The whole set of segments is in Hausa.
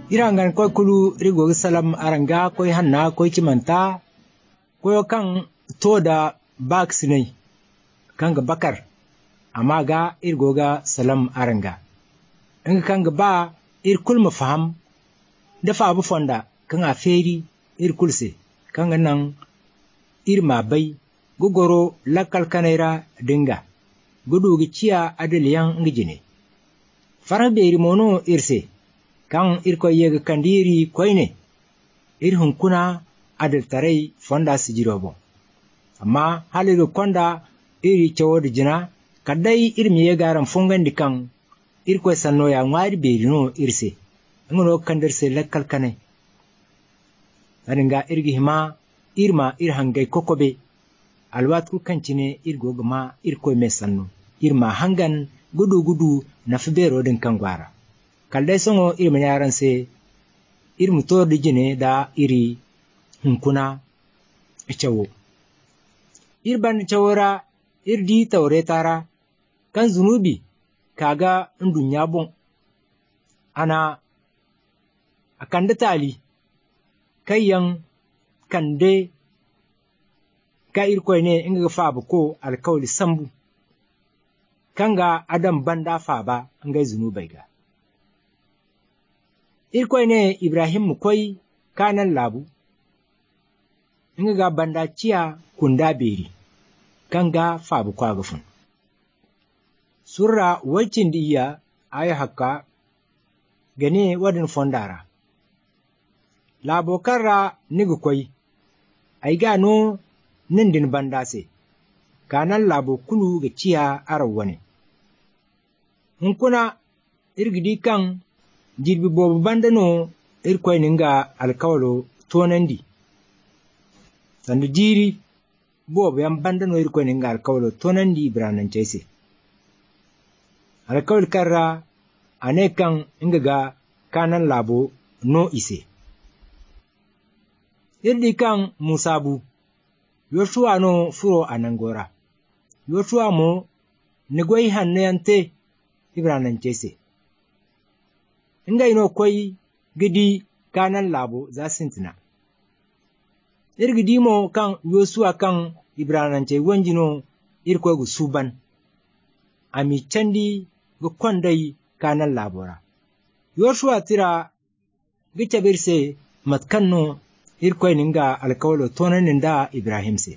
Irangan koy kulu rigo salam aranga koy hanna koy kimanta koyo kan toda baksinai kanga bakar amma ga irgoga salam aranga inga kanga ba kulma faham dafa abu fonda kan a feri kulse kanga nan ma bai gogoro lakal kanaira dinga gudu ciya adaliyan ngijine faran beri mono irse kan irko yega kandiri koyne hunkuna adal tarai fonda sijirobo amma halido konda cewodo jina kadai mi yegaran fongandi kan irko sanno ya ngwari beri no irse ngono kandirse lakkal kanai aninga irgi hima irma hangay kokobe alwat ku kancine irgogama irko mesanno irma hangan gudu na fibero din kangwara kaldai songo irma yaran se irmu to dijine da iri hunkuna cewo irban cewora irdi tauretara kan zunubi kaga ndunya bon ana akanda tali kayan kande ka irkoy ne inga faba ko alkawli sambu kanga adam banda faba ngai zunubai ga irkoy ne ibrahim koy kanan labu inga ga banda ciya kunda beri kanga faba kwa gafun surra wacin diya ayi hakka gane wadin fondara labokarra niga koy ay gano nindin bandase kanan labo kulu ga ciya arawane hunkuna irgidi kan jirbi bobu bandano irkoy ninga alkawlo tonandi sandu jiri bobu yan bandano irkoy ninga alkawlo tonandi ibranan cese alkawl karra ane kan inga ga kanan labo no ise irdi kan musabu Yoshua no furo anangora Yoshua mo nigwai hannayante ibranan cese inga ino koy gidi kanan labo za sintina irgidi mo kan Yoshua kan ibranan ce wanjino irkoy gu suban ami candi gu kwandai kanan labora Yoshua tira gicabirse matkanno irkoy ninga alkawlo tonanin da Ibrahim se.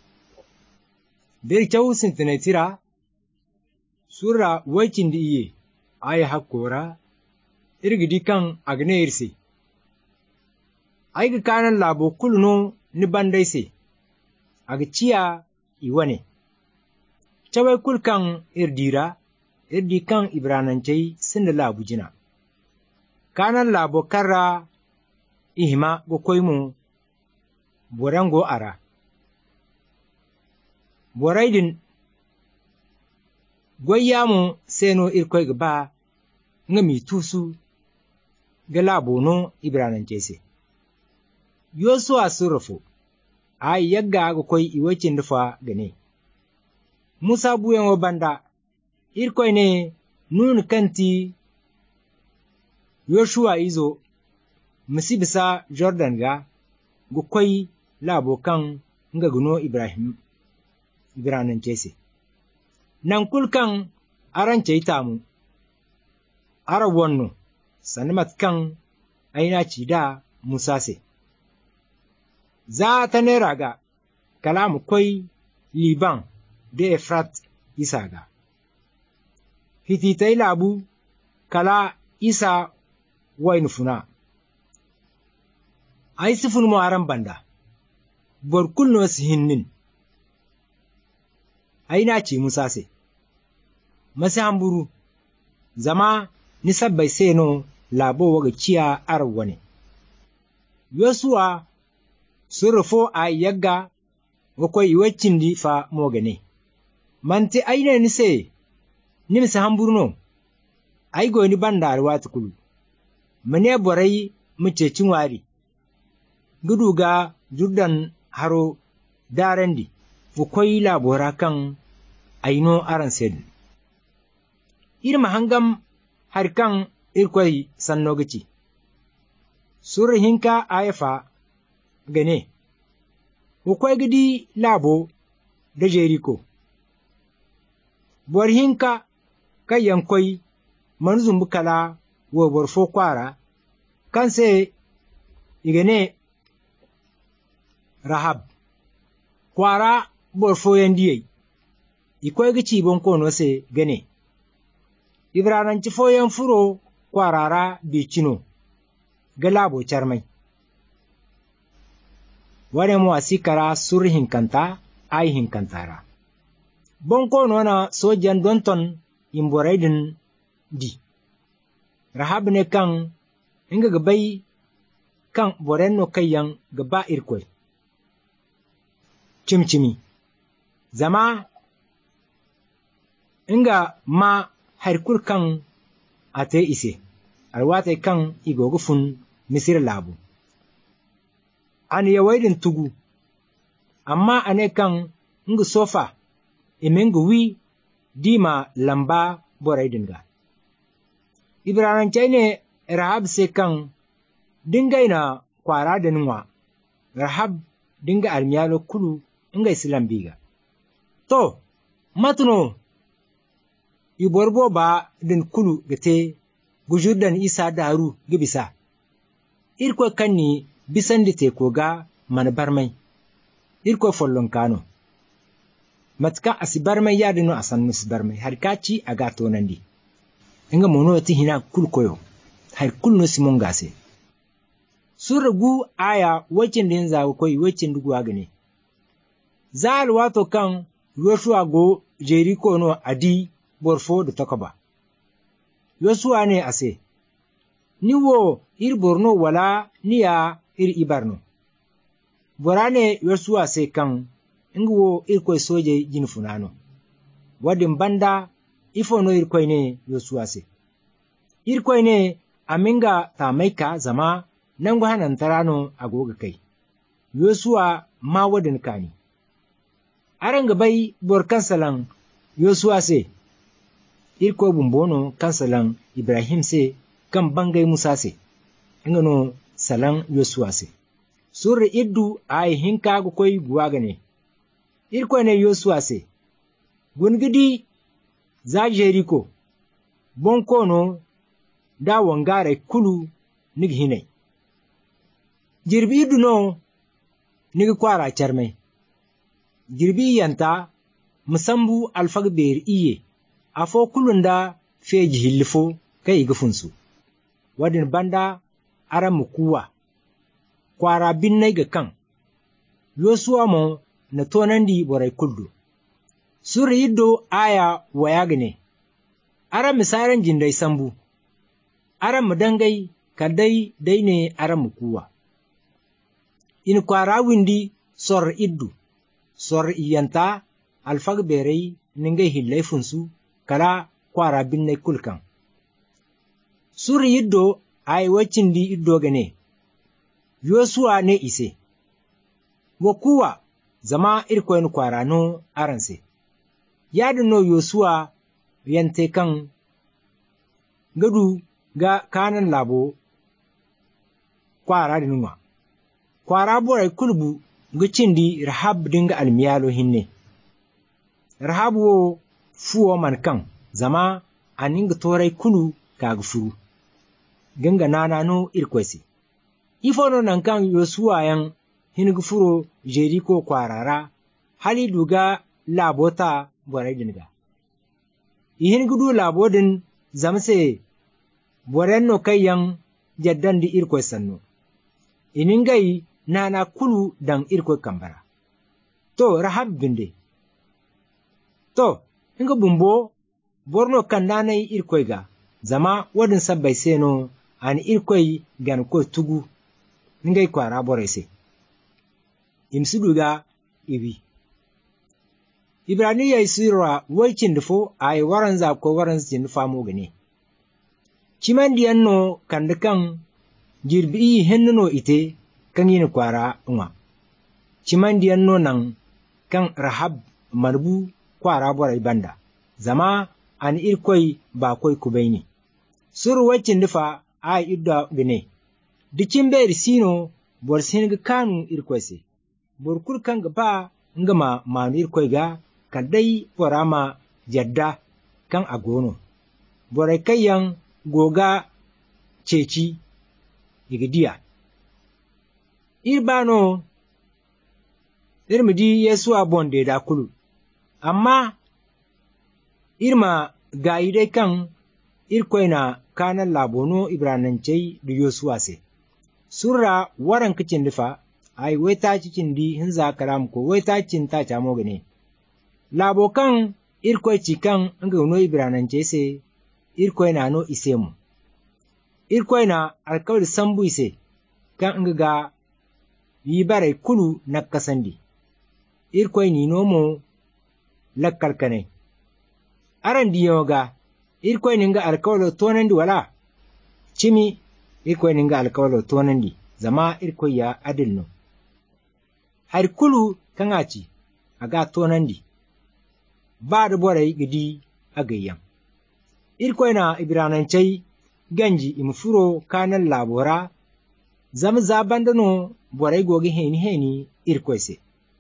Bir cawu sintine tira, sura wacin di iye, aya hakkora, irgidi kan agne irse. Aiga kanan labo kuluno ni bandai se, aga ciya iwane. Cawai kulkan irdi kan Ibranancai sinda labu jina. Kanan labo karra ihima go koymo borango ara boraydin goyyamo seno irkoy gaba ngami tusu galabo no ibranan cese yoso asurfo ay yagga go koy iwacin dafa gane musa buyan banda irkoy ne nun kanti yoshua izo misibisa Jordan ga gukwai labokan nga guno Ibranan cese. Nan kulkan aran tamu, ara wanno, sanamat kan aina cida Musa se. Za ta nera ga kalamu kwai Liban da Efrat isa ga. Hititai labu kala isa wain funa. Ai sifun mo aran banda bor kulno sihinnin ai na ce Musa se masi hamburu zama ni sabbai seno labo waga ciya arwane Yosuwa surufo ai yagga wako iwacin di fa mogane manti ai ne ni se ni misi hamburu no ai go ni banda arwatu kulu mane borai mu cecin wari guduga Jordan haro darandi fukoy labora kan aino aran sed irma hangam har kan irkoy sannogici Surra hinka ayafa gane, hukwai gidi labo da Jeriko. Bor hinka kan yankoi manzumbu kala wo borfo kwara, kan se igane Rahab. Kwara borfo yandiyai, ikwai gici bonkono se gane. Ibrananci foyan furo kwarara bicino, ga labo carmai. Wane mu asikara sur hinkanta, ai hinkantara. Bonkono na sojan donton imboraidin di. Rahab ne kan inga gabai kan borenno kayan gaba irkoi. Cimcimi. Zama inga ma harkul kan ate ise, alwate kan igogufun misir labu. An yawaidin tugu, amma ane kan inga sofa iminga wi dima lamba boraidin ga. Ibranancai ne Rahab se kan dingaina kwara da nwa, Rahab dinga almiyalo kulu inga islam biga. To, matuno, iborbo ba din kulu gate gujurdan isa daru gibisa. Irko kanni bisan di teko ga man barmai. Irko follon kano. Matka asibarmai yadino asan musibarmai harkaci agato nandi. Inga mono ti hina kul koyo. Har kul no simon gase. Suragu aya wacin din zawo koyi wacin dugu agane. Zal wato kan Yoshua go Jeriko no adi borfo da takoba. Yoshua ne ase. Niwo ir borno wala niya ir ibarno. Borane Yoshua se kan ingwo irkoi soje jinfunano. Wadin banda ifono irkoi ne Yoshua se. Irkoi ne aminga tamaika zama nangu hanan tarano agoga kai. Yoshua ma wadin kani. Aranga bai bor kansalan Yoshua se. Irkoi bumbono kansalan Ibrahim se kan bangai Musa se. Ingano salan Yoshua se. Surri iddu ay hinka go koy guwagane. Irkoi ne Yoshua se. Gungidi za Jeriko. Bonkono da wangare kulu nig hinai. Jirbi iddu no nig kwara charmai. Jirbi yanta musambu alfagber iye. Afo kulunda feji hillifo kai igafunsu. Wadin banda ara mukuwa. Kwara binnai ga kan. Yoshua mo na tonandi borai kuldu. Suri iddo aya wayagane. Ara misaran jindai sambu. Ara mudangai kadai daine ara mukuwa. In kwara windi sor iddu. Sor iyanta alfagberei ningai hillai funsu kala kwara binnai kulkan. Suri iddo ay wacindi iddo gane. Yoshua ne ise. Wakuwa zama irkoyin kwara no aranse. Yadin no Yoshua yante kan gadu ga kanan labo kwara dinwa. Kwara borai kulbu gicindi Rahab dinga almiyalo hinne. Rahab wo fuwo man kan zama aninga torai kulu kaga furu. Ganga nana no irkwesi. Ifono nan kan Yoshua yan hinga furo Jeriko kwarara hali duga labota borai dinga. Ihinga du labodin zamse borenno kayan jaddan di irkwai sanno. Iningai nana kulu dan irkwai kambara. To Rahab binde. To inga bumbo borno kan nanai irkwai ga zama wadin sabbai seno ani irkwai gan ko tugu ngai kwara borai se. Imsuduga ibi. Ibraniya isirwa waikin dufo ay waranza ko waranza nufa mo gane. Cimandiyan no kandakan jirbi henno ite kan yin kwara uma. Cimandiyan no nan kan Rahab marbu kwara borai banda. Zama an irkoi ba koi kubaini. Suru wacin dufa ay idda gane. Dikin bai sino bor sin ga kanu irkwai se. Bor kul kan ga ba nga ma manu irkwai ga kadai borama jadda kan agono. Borai kayan goga ceci igdiya. Irbano irmidi Yesu abonde da kulu. Amma irma gayi kan irkwai na kanan labono Ibranancei da Yosuwa se. Surra waran kicin difa, ai wai ta cikin di hinza karam ko wai ta cin ta camo gane. Labo kan irkwai cikan nga no Ibranancei se, irkwai na no ise mu. Irkwai na alkawar sambu ise, kan nga ga yi barai kulu na kasandi. Irkwai ni nomo lakkalkanai. Aran diyo ga, irkwai ninga alkawalo tonandi wala, cimi irkwai ninga alkawalo tonandi, zama irkwai ya adil no. Har kulu kan aci, aga tonandi, ba da borai gidi agayyan. Irkwai na Ibranancei ganji imfuro kanan labora, zama zabandano borai gogi heni irkwai se.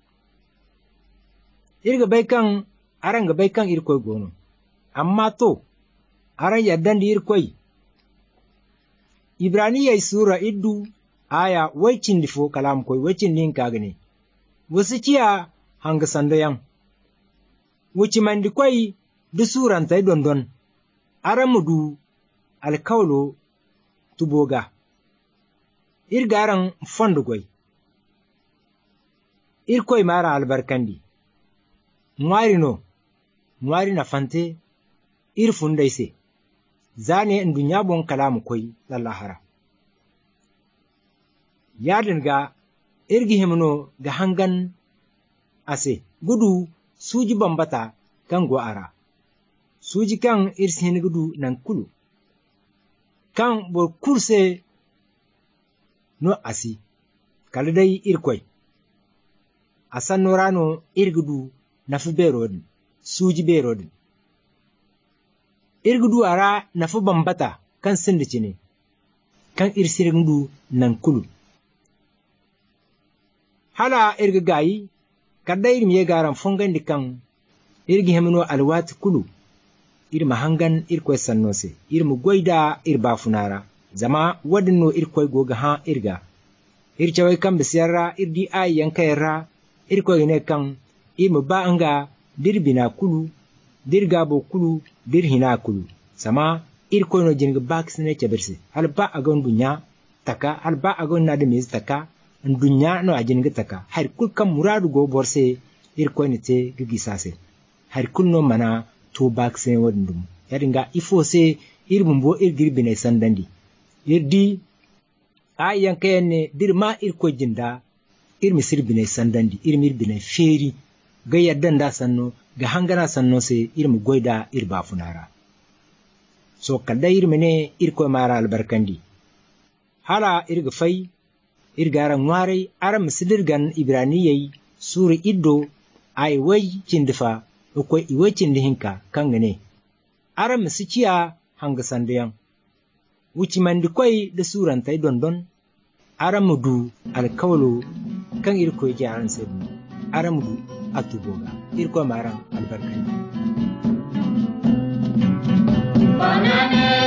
Irga bai kan, aran ga bai kan irkwai gono, amma to, aran yaddan da irkwai. Ibraniyai sura iddu aya waicin difo kalam koi waicin din kagane. Wasu ciya hanga sandoyan. Wuci mandi kwai du suran tai dondon. Aran mudu alkawlo tuboga. Irgaran fondu goi. Irkwai mara albarkandi. Nwari na fante irfundai se. Zane ndunya bon kalamu koi lallahara. Yadin ga irgi himno ga hangan ase gudu suji bambata kan go'ara. Suji kan irsin gudu nan kulu. Kan bor kurse no asi. Kalidai irkwai. Asan norano irgudu nafi berodin. Suji berodin. Irgudu ara nafi bambata kan sindici ne, kan irsirgudu nan kulu. Hala irga gayi, kadda irmi ye garan fongan di kan irgi hemino alwati kulu, irma hangan irkwai sannose, irma goida irba funara, zama wadinno irkwai goga ha irga. Ircewai kan bisiyarra irdi ayyan kayarra, irkwai ne kan irma ba anga dirbina kulu, dirgabo kulu, dirhina kulu. Sama irkwai no jinga bakisne cebirse, halba agon dunya taka, halba agon nadimiz taka, dunya no ajinga taka. Har kul kan muradu go borse irkwai ne te gigisase. Har kul no mana to bakisne wadindum. Yadinga ifo se irbumbo irgirbine sandandi. Irdi ayyan kayenne dirma irkwai jinda irmisir bine sandandi, irmir bine feri, ga yaddan da sanno, ga hangana sanno se irmu goida irba funara. So kadda irmine irkwai mara albarkandi. Hala irga fai, irgara ngware aram sidirgan Ibraniyai suri iddo ay wai cindifa, ukwai iwai cindihinka kangane. Aram siciya hanga sandayan. Wuci mandikwai da surantai dondon, aram mudu alkawalo kan irkwai jaran sebu. Aram mudu atuboga, irkwai mara albarkandi. Banane